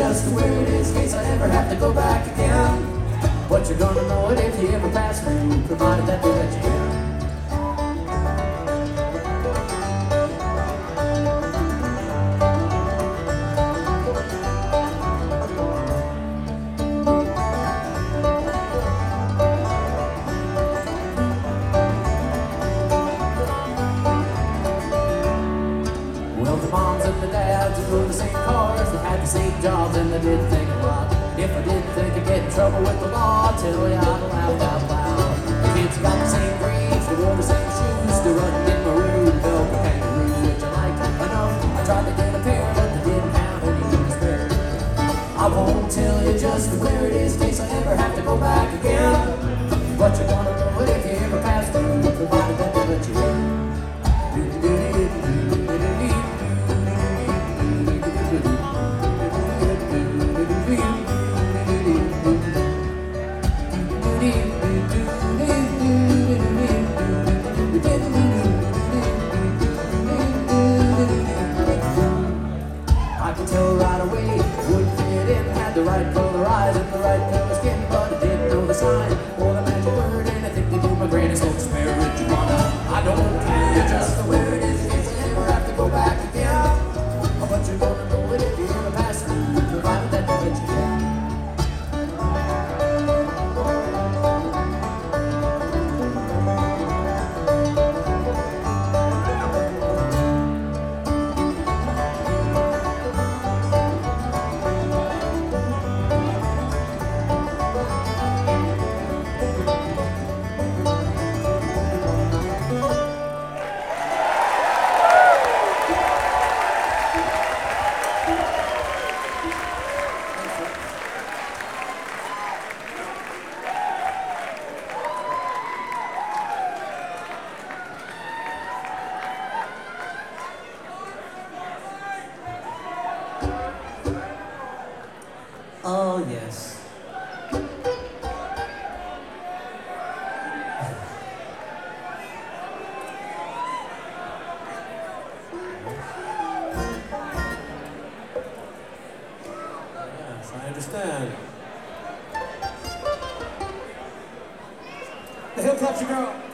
just where it is in case I ever have to go back again. But you're gonna know it if you ever pass through, provided that they let you in. Well, the moms and the dads who drove the same cars, they had the same jobs, and they didn't think a lot. If I didn't think I'd get in trouble with the law, I'll tell you I'd laugh out loud. The kids got the same grades, they wore the same shoes, they run in my room, Velcro kangaroos, which I liked enough. I tried to get a pair, but they didn't have any to spare. I won't tell you just where it is in case I ever have to go back again. But you're gonna know it if you ever pass through, provided that they let you in. I could tell right away, wouldn't fit in, had the right color eyes and the right color skin, but I didn't know the sign or the magic word, and I think they do my granny smoke marijuana. I don't care just where it is in case I ever have to go back again. But you're gonna know it if you ever pass through, provided that they let you in. Oh, yes. Yes, I understand. The Hill Country Girl.